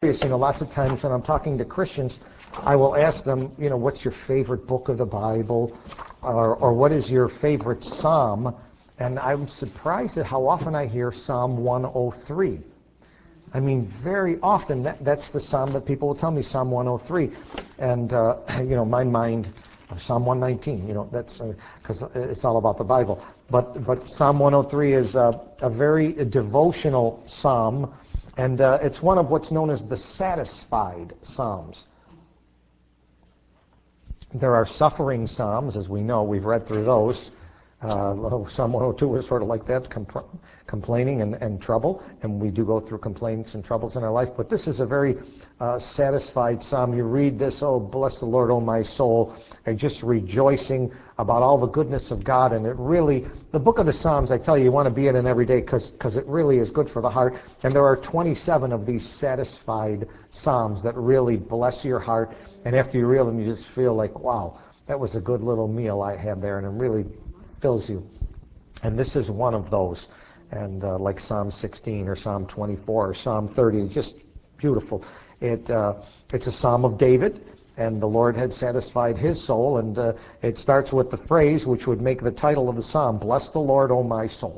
Lots of times when I'm talking to Christians, I will ask them, what's your favorite book of the Bible, or what is your favorite psalm? And I'm surprised at how often I hear Psalm 103. I mean, very often that's the psalm that people will tell me, Psalm 103. And, my mind, Psalm 119, that's because it's all about the Bible. But Psalm 103 is a very devotional psalm. And it's one of what's known as the satisfied psalms. There are suffering psalms, as we know. We've read through those. Psalm 102 is sort of like that, complaining and trouble. And we do go through complaints and troubles in our life. But this is a very satisfied psalm. You read this, oh, bless the Lord, oh, my soul, and just rejoicing about all the goodness of God. And it really, the book of the Psalms, I tell you, you want to be in it every day because it really is good for the heart. And there are 27 of these satisfied psalms that really bless your heart. And after you read them, you just feel like, wow, that was a good little meal I had there. And it really fills you. And this is one of those. And like Psalm 16 or Psalm 24 or Psalm 30, just beautiful. It's a psalm of David. And the Lord had satisfied his soul. And it starts with the phrase which would make the title of the psalm, bless the Lord, O my soul.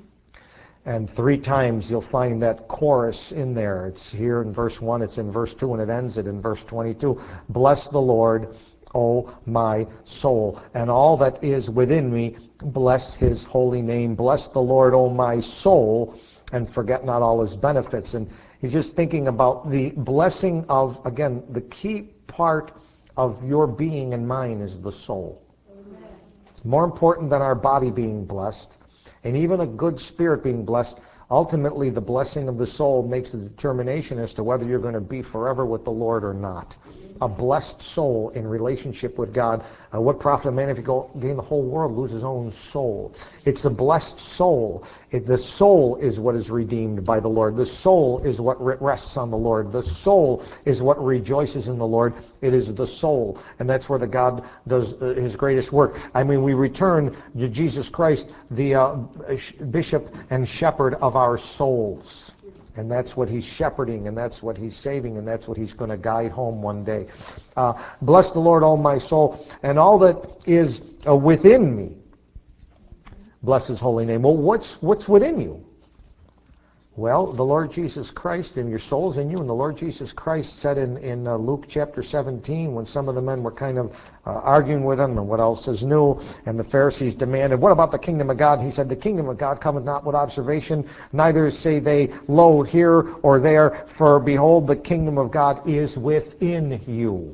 And 3 times you'll find that chorus in there. It's here in verse 1, it's in verse 2, and it ends it in verse 22. Bless the Lord, O my soul. And all that is within me, bless his holy name. Bless the Lord, O my soul, and forget not all his benefits. And he's just thinking about the blessing of, again, the key part of your being and mine is the soul. Amen. More important than our body being blessed, and even a good spirit being blessed, ultimately the blessing of the soul makes a determination as to whether you're going to be forever with the Lord or not. A blessed soul in relationship with God. What profit a man if he gain the whole world, lose his own soul? It's a blessed soul. The soul is what is redeemed by the Lord. The soul is what rests on the Lord. The soul is what rejoices in the Lord. It is the soul. And that's where the God does his greatest work. I mean, we return to Jesus Christ, the bishop and shepherd of our souls. And that's what he's shepherding, and that's what he's saving, and that's what he's going to guide home one day. Bless the Lord, all my soul, and all that is within me. Bless his holy name. Well, what's within you? Well, the Lord Jesus Christ, and your soul's in you. And the Lord Jesus Christ said in Luke chapter 17, when some of the men were kind of arguing with him, and what else is new? And the Pharisees demanded, what about the kingdom of God? He said, the kingdom of God cometh not with observation, neither say they, lo, here or there, for behold, the kingdom of God is within you.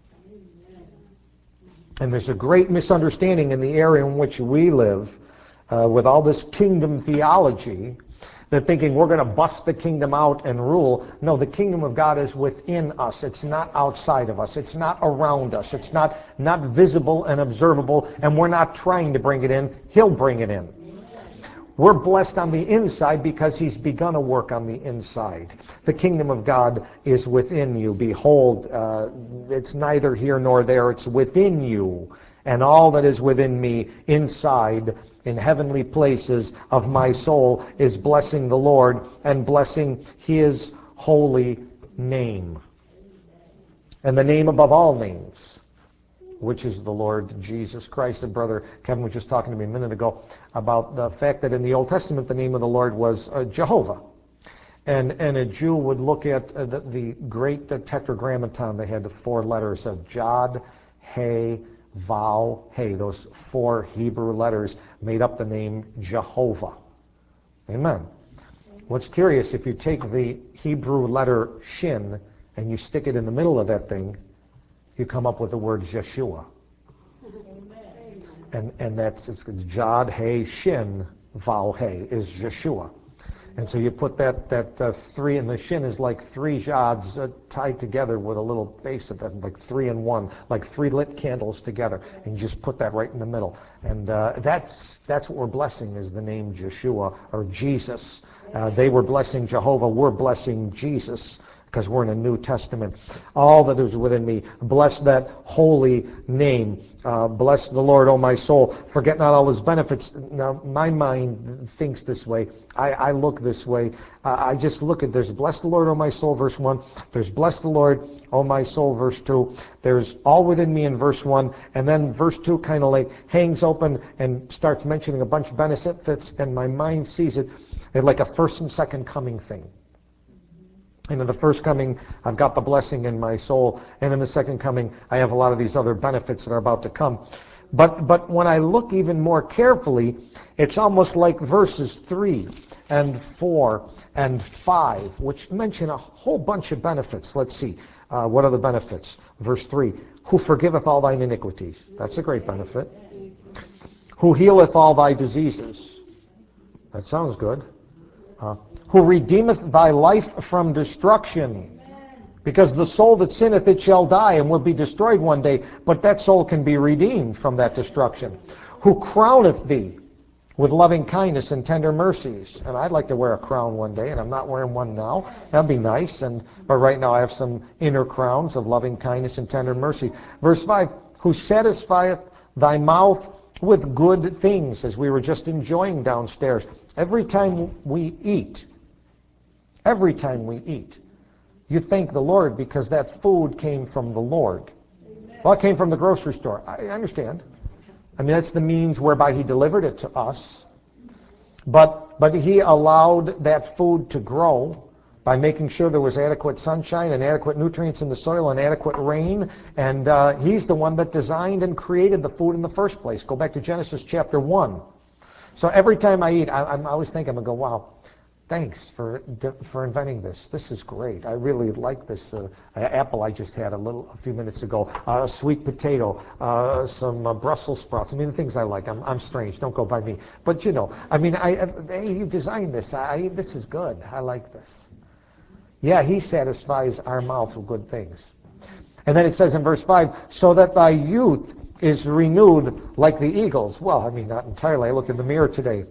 And there's a great misunderstanding in the area in which we live with all this kingdom theology. They're thinking we're going to bust the kingdom out and rule. No, the kingdom of God is within us. It's not outside of us. It's not around us. It's not visible and observable, and we're not trying to bring it in. He'll bring it in. We're blessed on the inside because he's begun a work on the inside. The kingdom of God is within you. Behold, it's neither here nor there. It's within you. And all that is within me inside in heavenly places of my soul is blessing the Lord and blessing his holy name. And the name above all names, which is the Lord Jesus Christ. And Brother Kevin was just talking to me a minute ago about the fact that in the Old Testament the name of the Lord was Jehovah. And a Jew would look at the great tetragrammaton. They had the 4 letters of Jod, He, Vav, He. Those 4 Hebrew letters made up the name Jehovah. Amen. What's curious, if you take the Hebrew letter Shin and you stick it in the middle of that thing, you come up with the word Yeshua. And that's Jod, He, Shin, Vav, He is Yeshua. And so you put that 3, and the Shin is like 3 Jods tied together with a little base of them, like 3 in 1, like 3 lit candles together, and you just put that right in the middle. And that's what we're blessing, is the name Yeshua or Jesus. They were blessing Jehovah. We're blessing Jesus. because we're in a New Testament. All that is within me, bless that holy name. Bless the Lord, O my soul. Forget not all his benefits. Now, my mind thinks this way. I look this way. I just look at, there's bless the Lord, O my soul, verse 1. There's bless the Lord, O my soul, verse 2. There's all within me in verse 1. And then verse 2 kind of like hangs open and starts mentioning a bunch of benefits, and my mind sees it like a first and second coming thing. And in the first coming, I've got the blessing in my soul. And in the second coming, I have a lot of these other benefits that are about to come. But when I look even more carefully, it's almost like verses 3 and 4 and 5, which mention a whole bunch of benefits. Let's see. What are the benefits? Verse 3, who forgiveth all thine iniquities. That's a great benefit. Who healeth all thy diseases. That sounds good. Who redeemeth thy life from destruction. Because the soul that sinneth, it shall die and will be destroyed one day. But that soul can be redeemed from that destruction. Who crowneth thee with loving kindness and tender mercies. And I'd like to wear a crown one day, and I'm not wearing one now. That'd be nice. But right now I have some inner crowns of loving kindness and tender mercy. Verse 5, who satisfieth thy mouth with good things, as we were just enjoying downstairs. Every time we eat, you thank the Lord because that food came from the Lord. Well, it came from the grocery store. I understand. I mean, that's the means whereby he delivered it to us. But he allowed that food to grow by making sure there was adequate sunshine and adequate nutrients in the soil and adequate rain. And he's the one that designed and created the food in the first place. Go back to Genesis chapter 1. So every time I eat, I'm always thinking, I'm going to go, wow, thanks for inventing this. This is great. I really like this apple I just had a few minutes ago. Sweet potato, some Brussels sprouts. I mean, the things I like. I'm strange. Don't go by me. But you know, I mean, you designed this. This is good. I like this. Yeah, he satisfies our mouth with good things. And then it says in verse 5, so that thy youth is renewed like the eagles. Well, I mean, not entirely. I looked in the mirror today.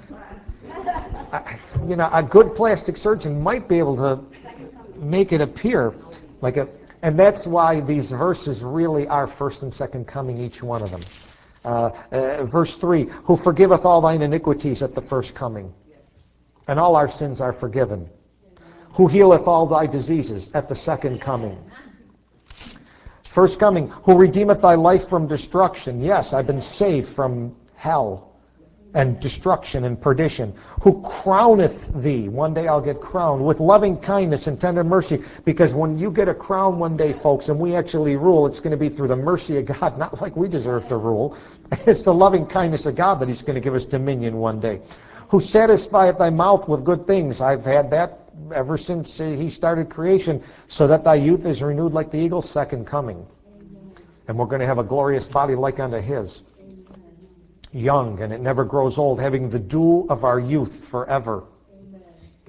A good plastic surgeon might be able to make it appear like a... And that's why these verses really are first and second coming, each one of them. Verse 3, who forgiveth all thine iniquities at the first coming, and all our sins are forgiven. Who healeth all thy diseases at the second coming. First coming, who redeemeth thy life from destruction. Yes, I've been saved from hell and destruction and perdition. Who crowneth thee. One day I'll get crowned with loving kindness and tender mercy. Because when you get a crown one day, folks, and we actually rule, it's going to be through the mercy of God, not like we deserve to rule. It's the loving kindness of God that he's going to give us dominion one day. Who satisfieth thy mouth with good things. I've had that ever since he started creation, so that thy youth is renewed like the eagle's second coming. Amen. And we're going to have a glorious body like unto his. Amen. Young, and it never grows old, having the dew of our youth forever. Amen.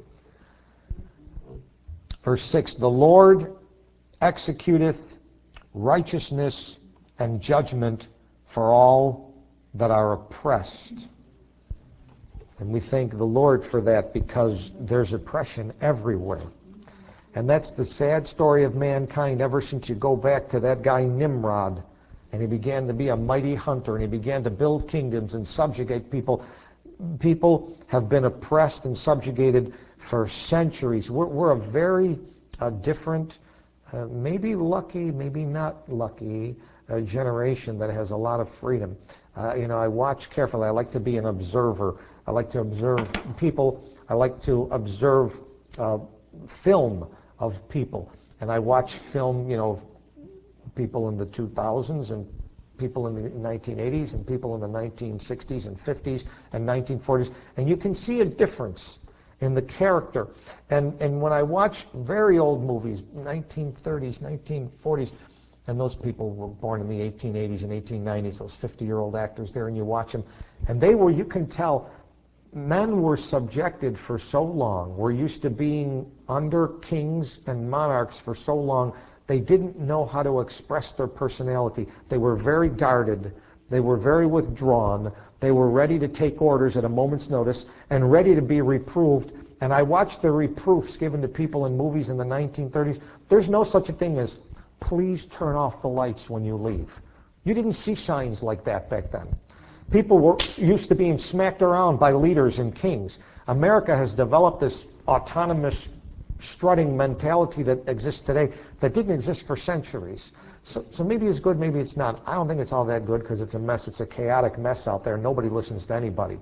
Verse 6, the Lord executeth righteousness and judgment for all that are oppressed. And we thank the Lord for that, because there's oppression everywhere. And that's the sad story of mankind ever since you go back to that guy Nimrod. And he began to be a mighty hunter, and he began to build kingdoms and subjugate people. People have been oppressed and subjugated for centuries. We're a very different, maybe lucky, maybe not lucky, generation that has a lot of freedom. I watch carefully. I like to be an observer. I like to observe people. I like to observe film of people. And I watch film, people in the 2000s and people in the 1980s and people in the 1960s and 50s and 1940s. And you can see a difference in the character. And when I watch very old movies, 1930s, 1940s, and those people were born in the 1880s and 1890s, those 50-year-old actors there, and you watch them, and you can tell, men were subjected for so long. We're used to being under kings and monarchs for so long. They didn't know how to express their personality. They were very guarded. They were very withdrawn. They were ready to take orders at a moment's notice and ready to be reproved And I watched the reproofs given to people in movies in the 1930s. There's no such a thing as, please turn off the lights when you leave. You didn't see signs like that back then. People were used to being smacked around by leaders and kings. America has developed this autonomous, strutting mentality that exists today that didn't exist for centuries. So maybe it's good, maybe it's not. I don't think it's all that good because it's a mess. It's a chaotic mess out there. Nobody listens to anybody.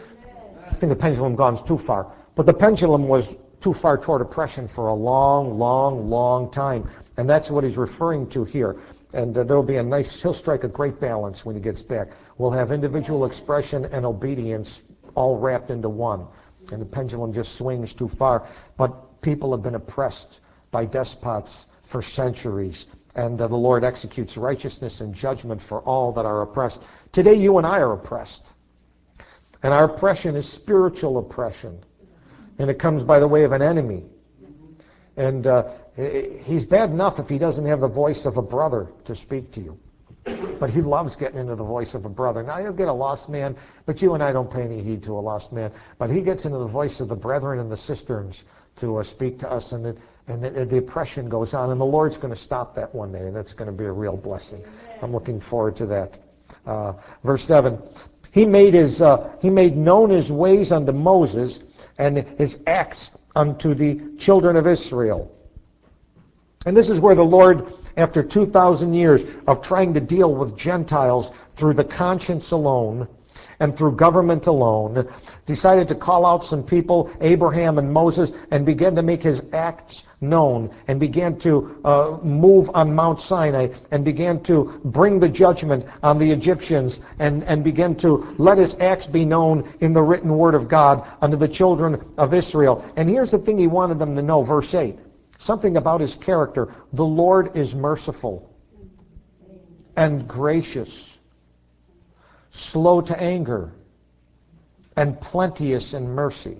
I think the pendulum gone too far. But the pendulum was too far toward oppression for a long, long, long time. And that's what he's referring to here. And there'll be a nice, he'll strike a great balance when he gets back. We'll have individual expression and obedience all wrapped into one. And the pendulum just swings too far. But people have been oppressed by despots for centuries. And the Lord executes righteousness and judgment for all that are oppressed. Today you and I are oppressed. And our oppression is spiritual oppression. And it comes by the way of an enemy. And he's bad enough if he doesn't have the voice of a brother to speak to you. But he loves getting into the voice of a brother. Now you'll get a lost man, but you and I don't pay any heed to a lost man. But he gets into the voice of the brethren and the cisterns to speak to us, and the oppression goes on. And the Lord's going to stop that one day, and that's going to be a real blessing. I'm looking forward to that. Verse 7, he made known his ways unto Moses, and his acts unto the children of Israel. And this is where the Lord, after 2,000 years of trying to deal with Gentiles through the conscience alone and through government alone, decided to call out some people, Abraham and Moses, and began to make his acts known, and began to move on Mount Sinai, and began to bring the judgment on the Egyptians, and began to let his acts be known in the written word of God unto the children of Israel. And here's the thing he wanted them to know, verse 8. Something about his character. The Lord is merciful and gracious, slow to anger, and plenteous in mercy.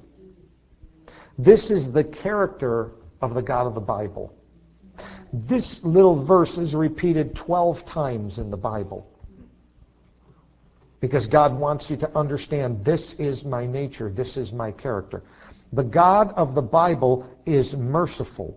This is the character of the God of the Bible. This little verse is repeated 12 times in the Bible. Because God wants you to understand, this is my nature, this is my character. The God of the Bible is merciful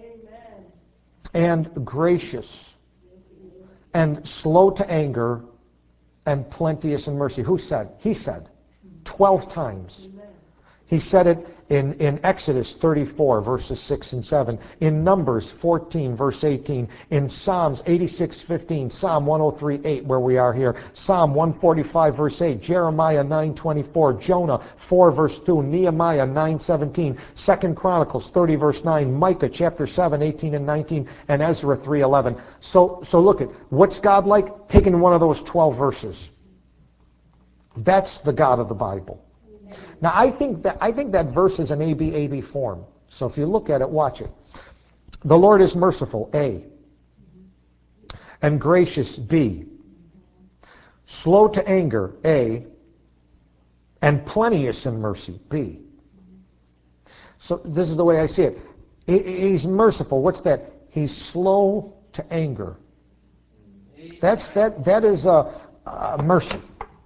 and gracious and slow to anger and plenteous in mercy. Who said? He said. 12 times. He said it in Exodus 34, verses 6 and 7. In Numbers 14, verse 18. In Psalms 86:15. Psalm 103:8, where we are here. Psalm 145, verse 8. Jeremiah 9:24. Jonah 4, verse 2. Nehemiah 9:17. 2 Chronicles 30, verse 9. Micah chapter 7, 18 and 19. And Ezra 3:11. So look at, what's God like? Taking one of those 12 verses. That's the God of the Bible. Now, I think that verse is an A-B form. So if you look at it, watch it. The Lord is merciful, A. And gracious, B. Slow to anger, A. And plenteous in mercy, B. So this is the way I see it. He's merciful. What's that? He's slow to anger. That is mercy.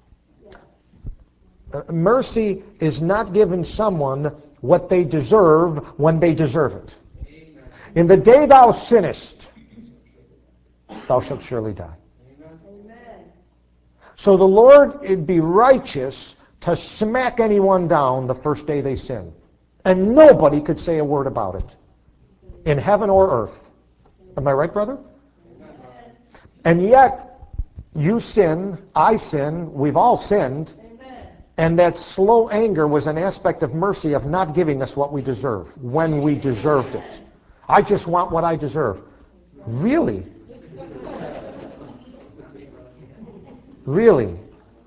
Mercy is not giving someone what they deserve when they deserve it. Amen. In the day thou sinnest, thou shalt surely die. Amen. So the Lord, it'd be righteous to smack anyone down the first day they sin. And nobody could say a word about it. In heaven or earth. Am I right, brother? Amen. And yet, you sin, I sin, we've all sinned. And that slow anger was an aspect of mercy of not giving us what we deserve when we deserved it. I just want what I deserve. Really? Really?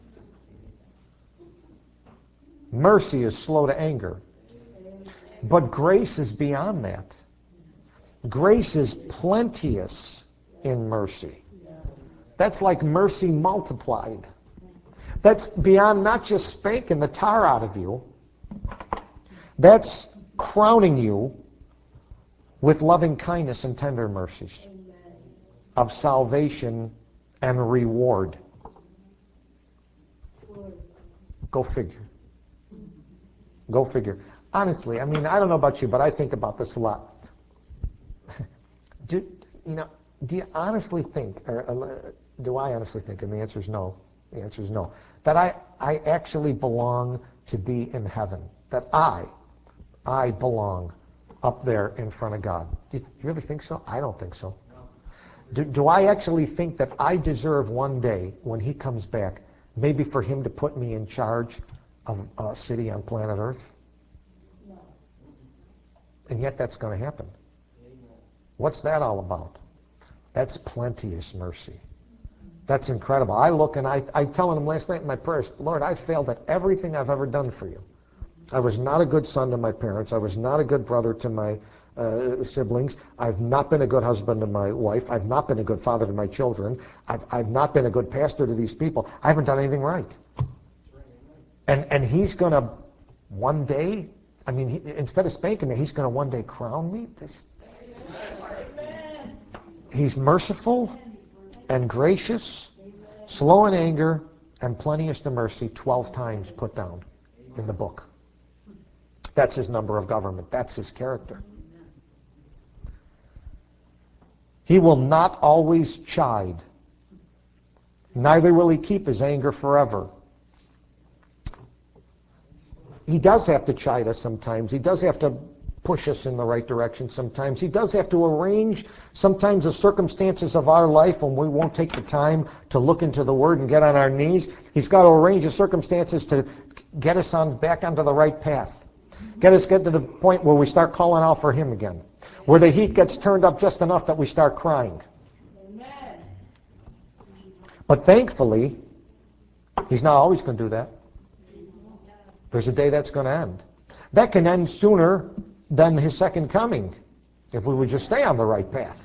Mercy is slow to anger. But grace is beyond that. Grace is plenteous in mercy. That's like mercy multiplied. That's beyond not just spanking the tar out of you. That's crowning you with loving kindness and tender mercies. Amen. Of salvation and reward. Go figure. Go figure. Honestly, I mean, I don't know about you, but I think about this a lot. Do you honestly think, or do I honestly think, and the answer is no, that I actually belong to be in heaven, that I belong up there in front of God? Do you really think so? I don't think so. Do I actually think that I deserve one day, when he comes back, maybe for him to put me in charge of a city on planet Earth? No. And yet that's going to happen. What's that all about? That's plenteous mercy. That's incredible. I look and I tell him last night in my prayers, Lord, I failed at everything I've ever done for you. I was not a good son to my parents. I was not a good brother to my siblings. I've not been a good husband to my wife. I've not been a good father to my children. I've not been a good pastor to these people. I haven't done anything right. And he's going to one day, I mean, instead of spanking me, he's going to one day crown me. He's merciful and gracious, slow in anger, and plenteous to mercy, 12 times put down in the book. That's his number of government. That's his character. He will not always chide. Neither will he keep his anger forever. He does have to chide us sometimes. He does have to push us in the right direction sometimes. He does have to arrange sometimes the circumstances of our life when we won't take the time to look into the Word and get on our knees. He's got to arrange the circumstances to get us back onto the right path. Get to the point where we start calling out for him again. Where the heat gets turned up just enough that we start crying. Amen. But thankfully, he's not always going to do that. There's a day that's going to end. That can end sooner than his second coming, if we would just stay on the right path.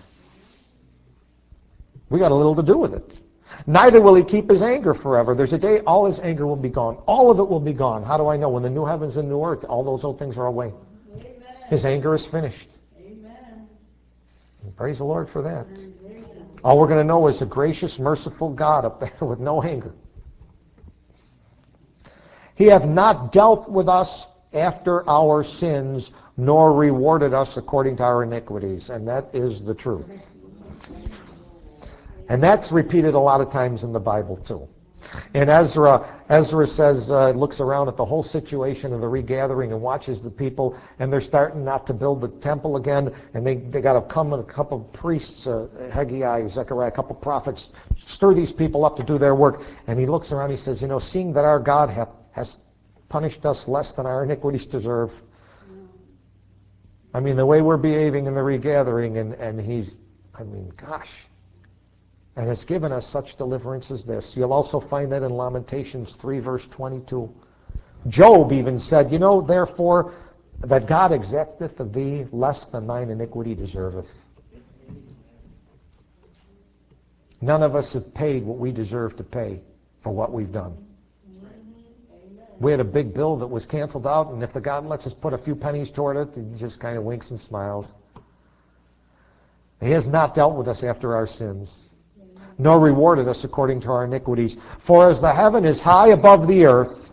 We got a little to do with it. Neither will he keep his anger forever. There's a day all his anger will be gone. All of it will be gone. How do I know? When the new heavens and new earth, all those old things are away. Amen. His anger is finished. Amen. Praise the Lord for that. All we're going to know is a gracious, merciful God up there with no anger. He hath not dealt with us after our sins, nor rewarded us according to our iniquities. And that is the truth. And that's repeated a lot of times in the Bible too. In Ezra says, looks around at the whole situation of the regathering and watches the people, and they're starting not to build the temple again, and they got to come and a couple of priests, Haggai, Zechariah, a couple of prophets, stir these people up to do their work. And he looks around, he says, seeing that our God has punished us less than our iniquities deserve. I mean, the way we're behaving in the regathering, and he's, gosh. And has given us such deliverance as this. You'll also find that in Lamentations 3, verse 22. Job even said, therefore, that God exacteth of thee less than thine iniquity deserveth. None of us have paid what we deserve to pay for what we've done. We had a big bill that was canceled out, and if the God lets us put a few pennies toward it, he just kind of winks and smiles. He has not dealt with us after our sins, nor rewarded us according to our iniquities. For as the heaven is high above the earth,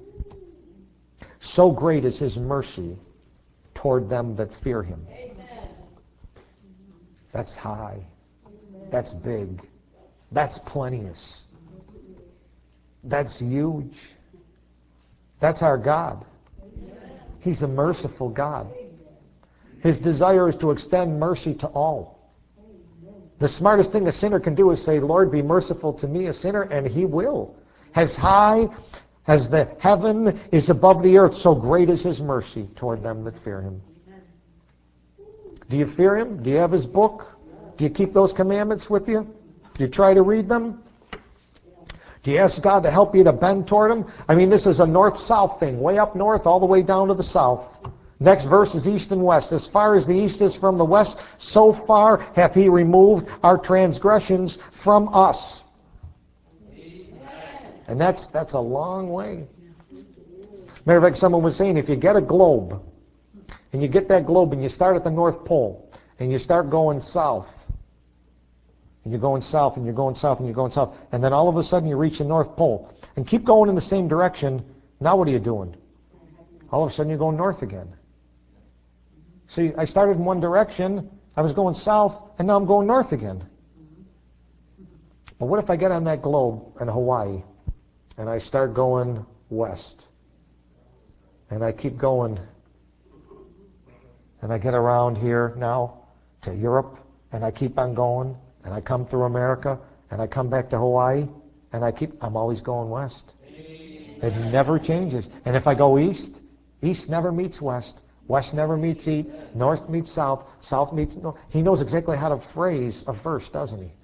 so great is his mercy toward them that fear him. Amen. That's high. That's big. That's plenteous. That's huge. That's our God. He's a merciful God. His desire is to extend mercy to all. The smartest thing a sinner can do is say, Lord, be merciful to me, a sinner, and he will. As high as the heaven is above the earth, so great is his mercy toward them that fear him. Do you fear him? Do you have his book? Do you keep those commandments with you? Do you try to read them? Do you ask God to help you to bend toward him? This is a north-south thing, way up north all the way down to the south. Next verse is east and west. As far as the east is from the west, so far hath he removed our transgressions from us. Amen. And that's a long way. Matter of fact, someone was saying, if you get a globe, and you get that globe and you start at the North Pole, and you start going south, and you're going south, and you're going south, and you're going south, and then all of a sudden you reach the North Pole, and keep going in the same direction, now what are you doing? all of a sudden you're going north again. See, I started in one direction, I was going south, and now I'm going north again. But what if I get on that globe in Hawaii and I start going west? And I keep going, and I get around here now to Europe, and I keep on going, and I come through America, and I come back to Hawaii, and I'm always going west. It never changes. And if I go east, east never meets west. West never meets east. North meets south. South meets north. He knows exactly how to phrase a verse, doesn't he?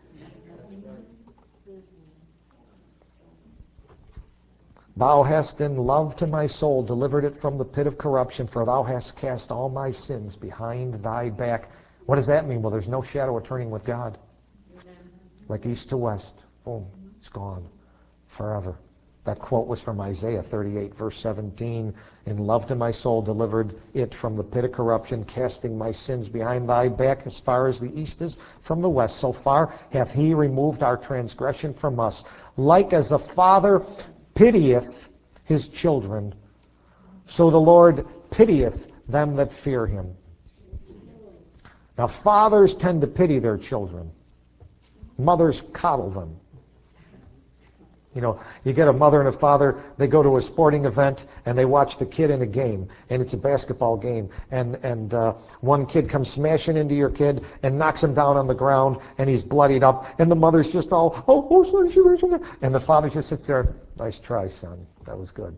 Thou hast in love to my soul delivered it from the pit of corruption, for thou hast cast all my sins behind thy back. What does that mean? Well, there's no shadow of turning with God. Like east to west. Boom. It's gone. Forever. That quote was from Isaiah 38, verse 17. In love to my soul delivered it from the pit of corruption, casting my sins behind thy back as far as the east is from the west. So far hath he removed our transgression from us. Like as a father pitieth his children, so the Lord pitieth them that fear him. Now, fathers tend to pity their children. Mothers coddle them. You know, you get a mother and a father, they go to a sporting event, and they watch the kid in a game, and it's a basketball game, and one kid comes smashing into your kid and knocks him down on the ground, and he's bloodied up, and the mother's just all, oh, sorry, and the father just sits there, nice try, son, that was good.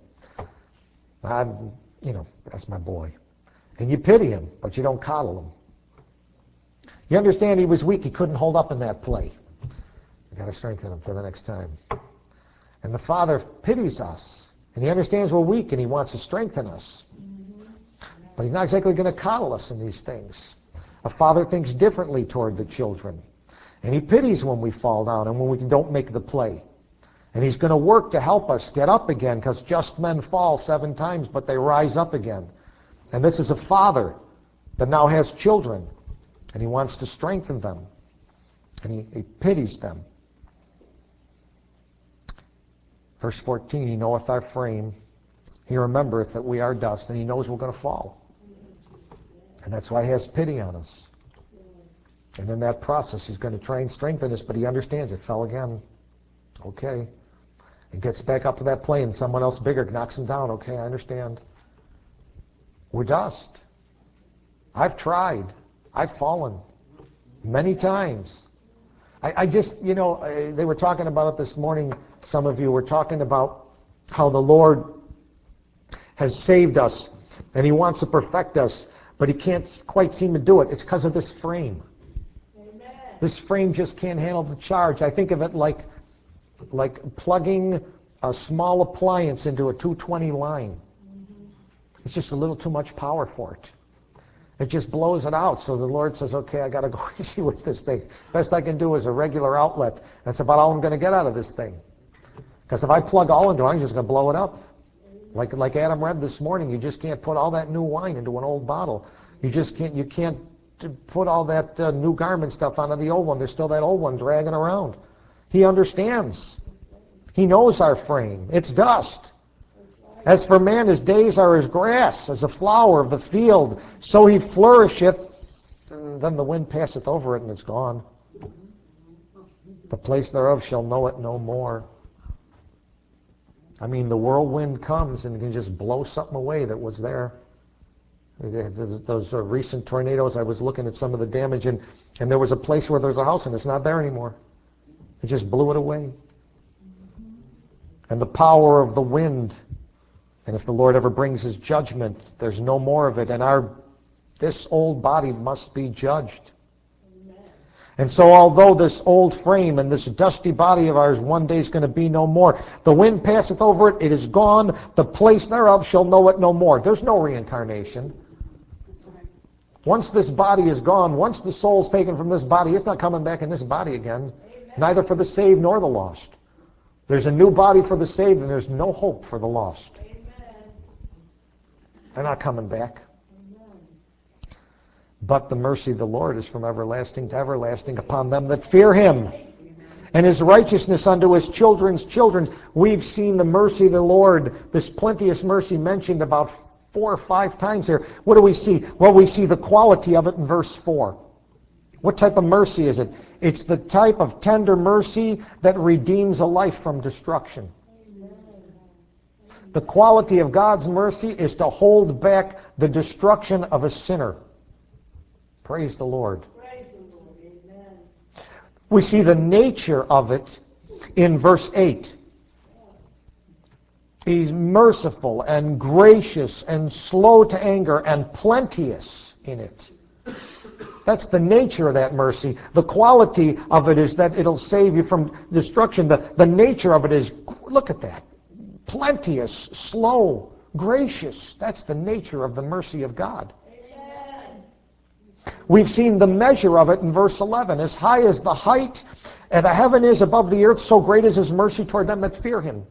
That's my boy. And you pity him, but you don't coddle him. You understand he was weak, he couldn't hold up in that play. You got to strengthen him for the next time. And the Father pities us, and he understands we're weak, and he wants to strengthen us. But he's not exactly going to coddle us in these things. A father thinks differently toward the children, and he pities when we fall down and when we don't make the play. And he's going to work to help us get up again, because just men fall 7 times, but they rise up again. And this is a father that now has children, and he wants to strengthen them, and he pities them. Verse 14, he knoweth our frame. He remembereth that we are dust, and he knows we're going to fall. And that's why he has pity on us. And in that process, he's going to try and strengthen us, but he understands it fell again. Okay. He gets back up to that plane, someone else bigger knocks him down. Okay, I understand. We're dust. I've tried. I've fallen many times. I just, they were talking about it this morning. Some of you were talking about how the Lord has saved us and he wants to perfect us, but he can't quite seem to do it. It's because of this frame. Amen. This frame just can't handle the charge. I think of it like plugging a small appliance into a 220 line. It's just a little too much power for it. It just blows it out. So the Lord says, okay, I got to go easy with this thing. Best I can do is a regular outlet. That's about all I'm going to get out of this thing. Because if I plug all into it, I'm just going to blow it up. Like Adam read this morning, you just can't put all that new wine into an old bottle. You can't put all that new garment stuff onto the old one. There's still that old one dragging around. He understands. He knows our frame. It's dust. As for man, his days are as grass, as a flower of the field. So he flourisheth, and then the wind passeth over it, and it's gone. The place thereof shall know it no more. I mean, the whirlwind comes and can just blow something away that was there. Those recent tornadoes, I was looking at some of the damage, and there was a place where there's a house, and it's not there anymore. It just blew it away. And the power of the wind. And if the Lord ever brings his judgment, there's no more of it. And this old body must be judged. Amen. And so although this old frame and this dusty body of ours one day is going to be no more, the wind passeth over it, it is gone, the place thereof shall know it no more. There's no reincarnation. Once this body is gone, once the soul's taken from this body, it's not coming back in this body again. Amen. Neither for the saved nor the lost. There's a new body for the saved, and there's no hope for the lost. They're not coming back. But the mercy of the Lord is from everlasting to everlasting upon them that fear him. And his righteousness unto his children's children. We've seen the mercy of the Lord, this plenteous mercy mentioned about 4 or 5 times here. What do we see? Well, we see the quality of it in verse 4. What type of mercy is it? It's the type of tender mercy that redeems a life from destruction. The quality of God's mercy is to hold back the destruction of a sinner. Praise the Lord. We see the nature of it in verse 8. He's merciful and gracious and slow to anger and plenteous in it. That's the nature of that mercy. The quality of it is that it'll save you from destruction. The nature of it is, look at that, plenteous, slow, gracious. That's the nature of the mercy of God. We've seen the measure of it in verse 11. As high as the height and the heaven is above the earth, so great is his mercy toward them that fear him.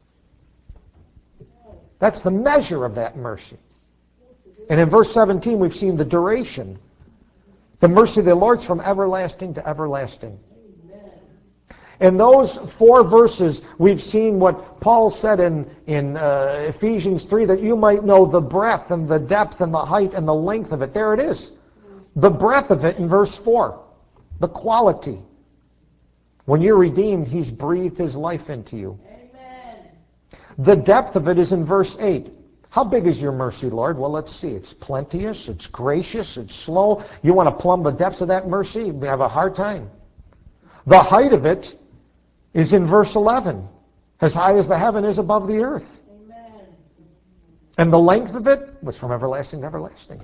That's the measure of that mercy. And in verse 17, we've seen the duration. The mercy of the Lord's from everlasting to everlasting. In those 4 verses, we've seen what Paul said in Ephesians 3, that you might know the breadth and the depth and the height and the length of it. There it is. The breadth of it in verse 4. The quality. When you're redeemed, he's breathed his life into you. Amen. The depth of it is in verse 8. How big is your mercy, Lord? Well, let's see. It's plenteous, it's gracious, it's slow. You want to plumb the depths of that mercy? You have a hard time. The height of it is in verse 11. As high as the heaven is above the earth. Amen. And the length of it was from everlasting to everlasting.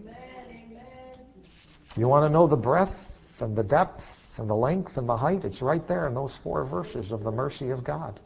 You want to know the breadth and the depth and the length and the height? It's right there in those 4 verses of the mercy of God.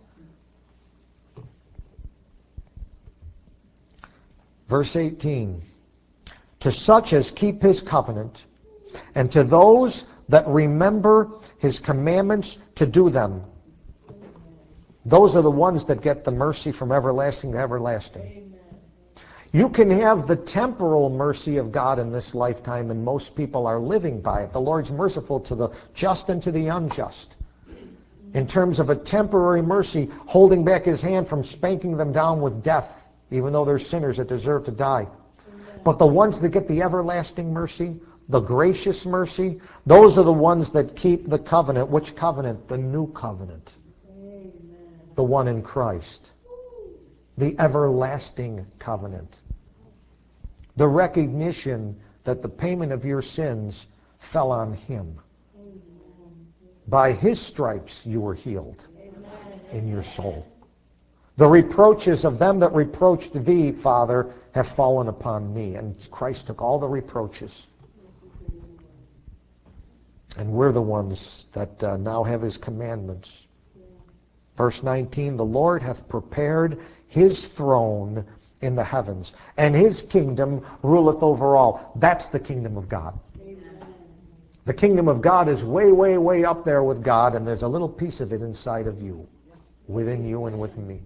Verse 18. To such as keep his covenant, and to those that remember his commandments to do them. Those are the ones that get the mercy from everlasting to everlasting. You can have the temporal mercy of God in this lifetime, and most people are living by it. The Lord's merciful to the just and to the unjust. In terms of a temporary mercy, holding back his hand from spanking them down with death, even though they're sinners that deserve to die. But the ones that get the everlasting mercy, the gracious mercy, those are the ones that keep the covenant. Which covenant? The new covenant. Amen. The one in Christ. The everlasting covenant. The recognition that the payment of your sins fell on him. By his stripes you were healed in your soul. The reproaches of them that reproached thee, Father, have fallen upon me. And Christ took all the reproaches. And we're the ones that now have his commandments. Verse 19, the Lord hath prepared his throne in the heavens, and his kingdom ruleth over all. That's the kingdom of God. Amen. The kingdom of God is way, way, way up there with God, and there's a little piece of it inside of you, within you and with me.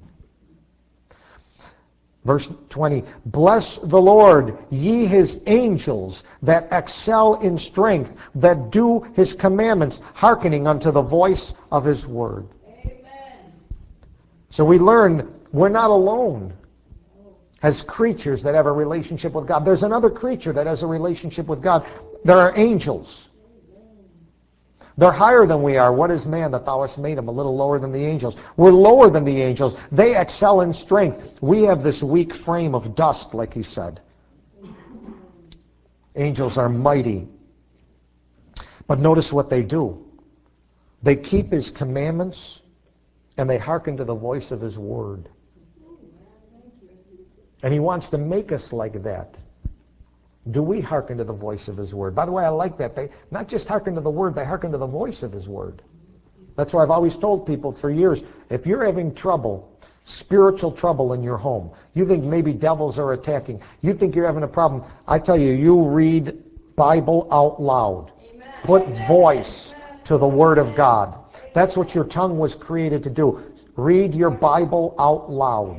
Verse 20, bless the Lord, ye his angels that excel in strength, that do his commandments, hearkening unto the voice of his word. Amen. So we learn we're not alone as creatures that have a relationship with God. There's another creature that has a relationship with God. There are angels. They're higher than we are. What is man that thou hast made him? A little lower than the angels. We're lower than the angels. They excel in strength. We have this weak frame of dust, like he said. Angels are mighty. But notice what they do. They keep his commandments, and they hearken to the voice of his word. And he wants to make us like that. Do we hearken to the voice of his word? By the way, I like that. They not just hearken to the word, they hearken to the voice of his word. That's why I've always told people for years, if you're having trouble, spiritual trouble in your home, you think maybe devils are attacking, you think you're having a problem, I tell you, you read Bible out loud. Amen. Put voice to the word of God. That's what your tongue was created to do. Read your Bible out loud.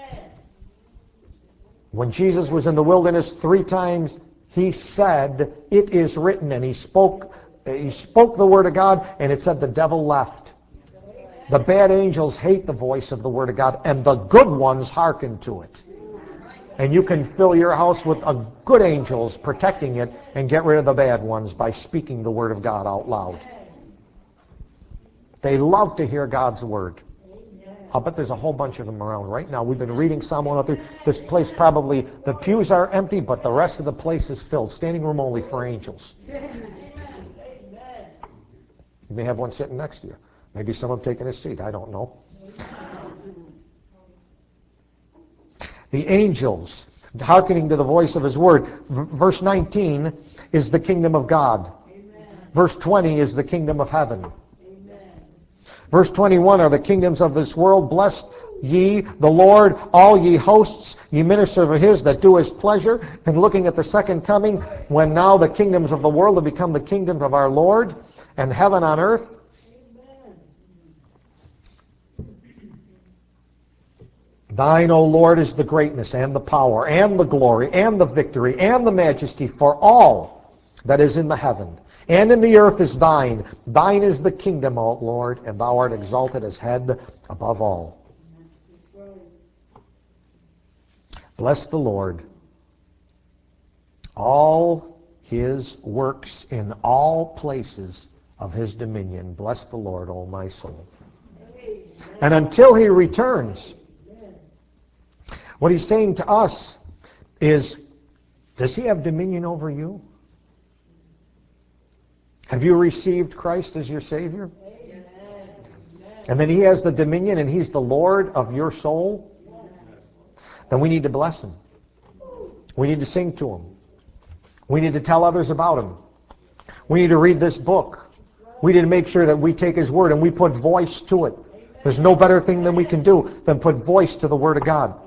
When Jesus was in the wilderness 3 times, he said, it is written, and he spoke the word of God, and it said the devil left. The bad angels hate the voice of the word of God, and the good ones hearken to it. And you can fill your house with good angels protecting it and get rid of the bad ones by speaking the Word of God out loud. They love to hear God's Word. I'll bet there's a whole bunch of them around right now. We've been reading Psalm 103. This place probably, the pews are empty, but the rest of the place is filled. Standing room only for angels. You may have one sitting next to you. Maybe someone taking a seat. I don't know. The angels, hearkening to the voice of His Word. Verse 19 is the kingdom of God. Amen. Verse 20 is the kingdom of heaven. Amen. Verse 21 are the kingdoms of this world. Bless ye the Lord, all ye hosts, ye ministers of His that do His pleasure. And looking at the second coming, when now the kingdoms of the world have become the kingdoms of our Lord, and heaven on earth. Thine, O Lord, is the greatness and the power and the glory and the victory and the majesty, for all that is in the heaven and in the earth is thine. Thine is the kingdom, O Lord, and thou art exalted as head above all. Bless the Lord, all His works in all places of His dominion. Bless the Lord, O my soul. And until He returns, what He's saying to us is, does He have dominion over you? Have you received Christ as your Savior? Amen. And then He has the dominion and He's the Lord of your soul? Then we need to bless Him. We need to sing to Him. We need to tell others about Him. We need to read this book. We need to make sure that we take His Word and we put voice to it. There's no better thing than we can do than put voice to the Word of God.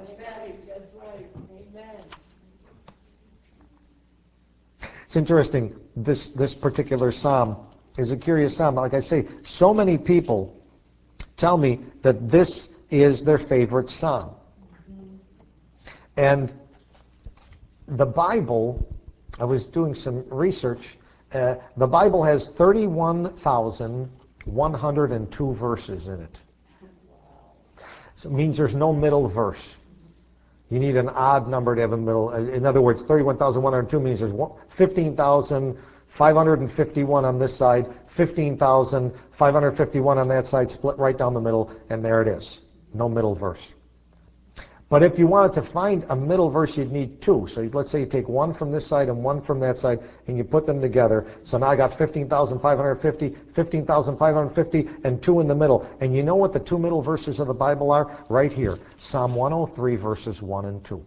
It's interesting, this particular psalm is a curious psalm. Like I say, so many people tell me that this is their favorite psalm. And the Bible, I was doing some research, the Bible has 31,102 verses in it. So it means there's no middle verse. You need an odd number to have a middle. In other words, 31,102 means there's 15,551 on this side, 15,551 on that side, split right down the middle, and there it is. No middle verse. But if you wanted to find a middle verse, you'd need two. So let's say you take one from this side and one from that side, and you put them together. So now I got 15,550, 15,550, and two in the middle. And you know what the two middle verses of the Bible are? Right here. Psalm 103, verses 1 and 2.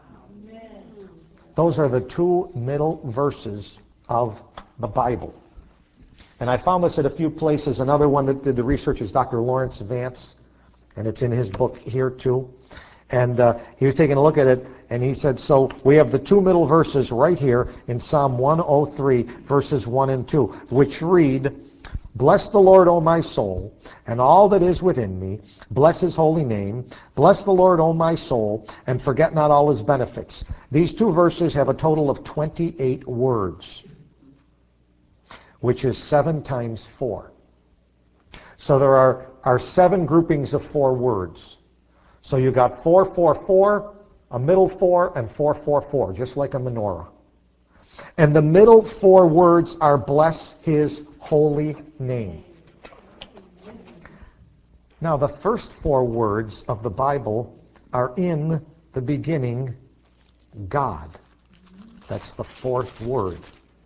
Those are the two middle verses of the Bible. And I found this at a few places. Another one that did the research is Dr. Lawrence Vance, and it's in his book here too. And he was taking a look at it, and he said, so we have the two middle verses right here in Psalm 103, verses 1 and 2, which read, Bless the Lord, O my soul, and all that is within me. Bless His holy name. Bless the Lord, O my soul, and forget not all His benefits. These two verses have a total of 28 words, which is 7 times 4. So there are 7 groupings of 4 words. So you got 4, 4, 4, a middle 4, and 4, 4, 4, just like a menorah. And the middle 4 words are bless His holy name. Now the first 4 words of the Bible are in the beginning, God. That's the 4th word.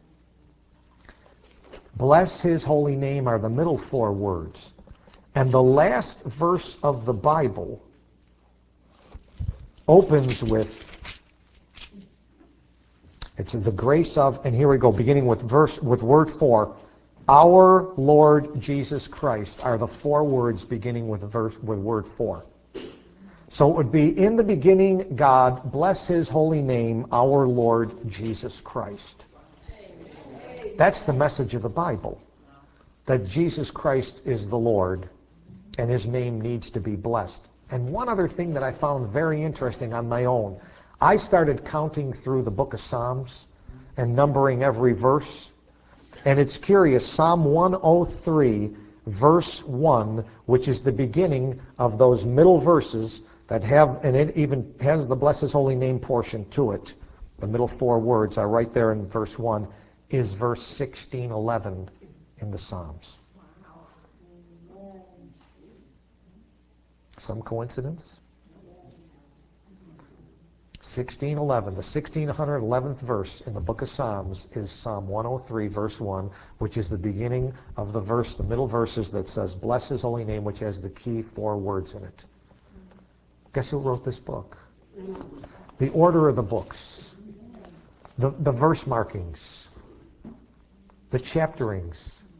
Bless His holy name are the middle 4 words. And the last verse of the Bible opens with, it's the grace of, and here we go, beginning with word 4, our Lord Jesus Christ are the 4 words beginning with word 4. So it would be, in the beginning, God, bless His holy name, our Lord Jesus Christ. That's the message of the Bible, that Jesus Christ is the Lord, and His name needs to be blessed. And one other thing that I found very interesting on my own, I started counting through the book of Psalms and numbering every verse. And it's curious, Psalm 103, verse 1, which is the beginning of those middle verses, that have, and it even has the bless his holy name portion to it. The middle four words are right there in verse 1, is verse 16:11 in the Psalms. Some coincidence? 16:11, the 1611th verse in the book of Psalms is Psalm 103, verse 1, which is the beginning of the verse, the middle verses that says, bless his holy name, which has the key four words in it. Guess who wrote this book? The order of the books, the verse markings, the chapterings.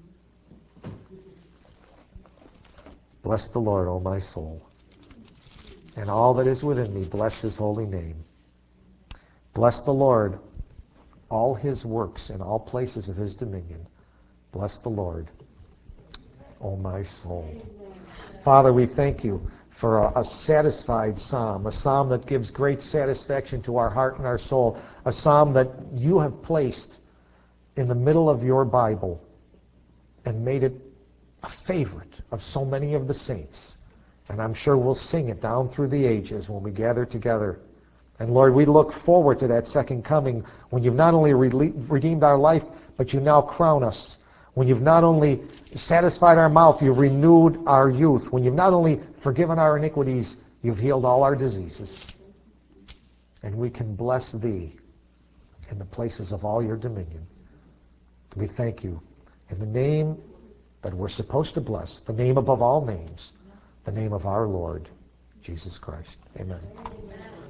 Bless the Lord, O my soul, and all that is within me, bless his holy name. Bless the Lord, all his works in all places of his dominion. Bless the Lord, O my soul. Father, we thank you for a satisfied psalm, a psalm that gives great satisfaction to our heart and our soul, a psalm that you have placed in the middle of your Bible and made it a favorite of so many of the saints. And I'm sure we'll sing it down through the ages when we gather together. And Lord, we look forward to that second coming when you've not only redeemed our life, but you now crown us. When you've not only satisfied our mouth, you've renewed our youth. When you've not only forgiven our iniquities, you've healed all our diseases. And we can bless thee in the places of all your dominion. We thank you in the name that we're supposed to bless, the name above all names, the name of our Lord, Jesus Christ. Amen.